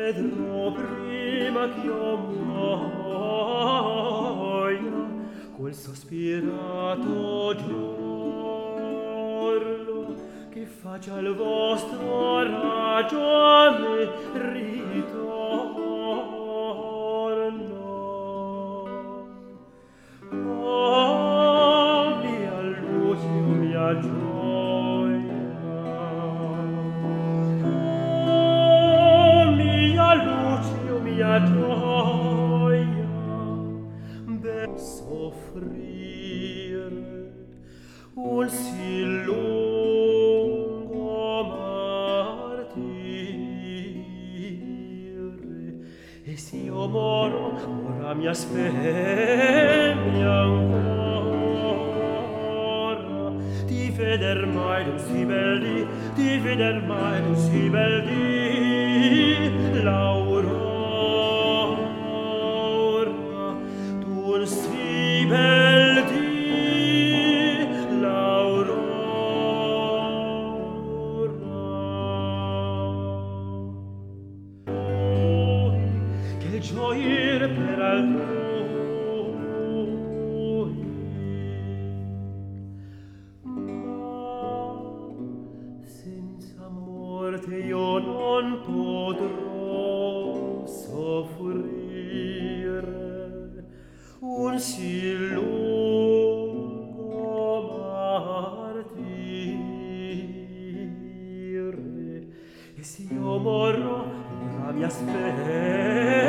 vedrò prima ch'io muoia quel sospirato giorno che faccia il vostro ragione ritorno. Oh, mia luce, mia gioia, oh, mia luce, mia gioia, ben soffrire un sì lungo martire, e s'io moro, ora mi aspetti ancora di veder mai d'un sì bel dì, di veder mai d'un sì bel dì, l'aurora d'un sì bel dì, l'aurora. Che gioire per altrui, ma senza morte io non potrò soffrire un sì lungo martire, e s'io morrò ora mi aspetti